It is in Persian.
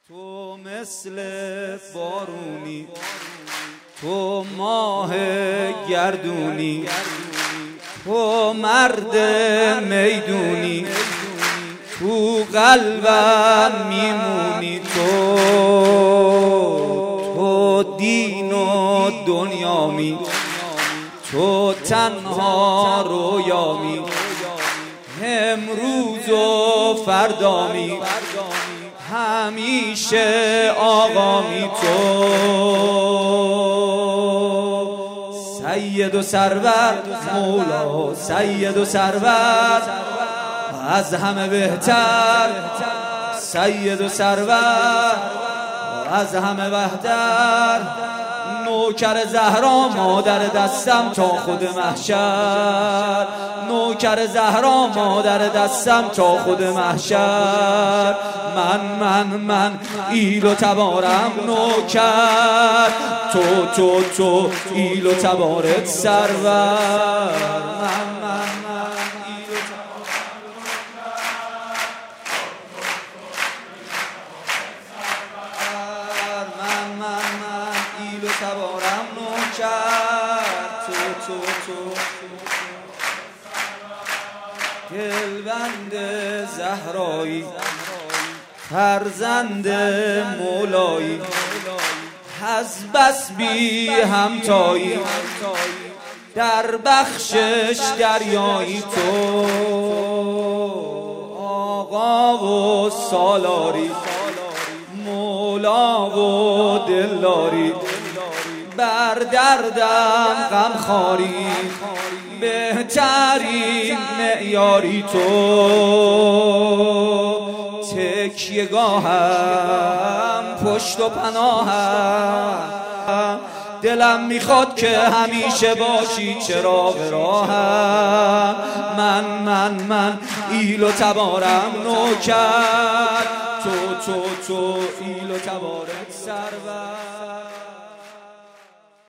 تو مثل بارونی، تو ماه گردونی، تو مرد میدونی، تو قلبم میمونی. تو دین و دنیامی، تو تنها رویامی، امروز و فردامی، همیشه آقامی. تو سید و سرور، مولا سید و سرور، از همه بهتر. سید و سرور از همه بهتر. نوکر زهرا مادر دستم تا خود محشر، نوکر زهرا مادر دستم تا خود محشر. من ایل و تبارم نوکر، تو ایل و تبارت سرور. من ایل و ایل و تبارم نوکر، تو دلبند زهرایی، فرزند مولایی، از بس بی همتایی، در بخشش دریایی. تو آقا و سالاری، مولا و دلداری، بر دردم غمخواری، بهترین معیاری. تو تکیه‌گاهم، پشت و پناهم، دلم میخواد که همیشه باشی چراغ راهم. من ایل و تبارم نوکر، تو ایل و تبارت سرور.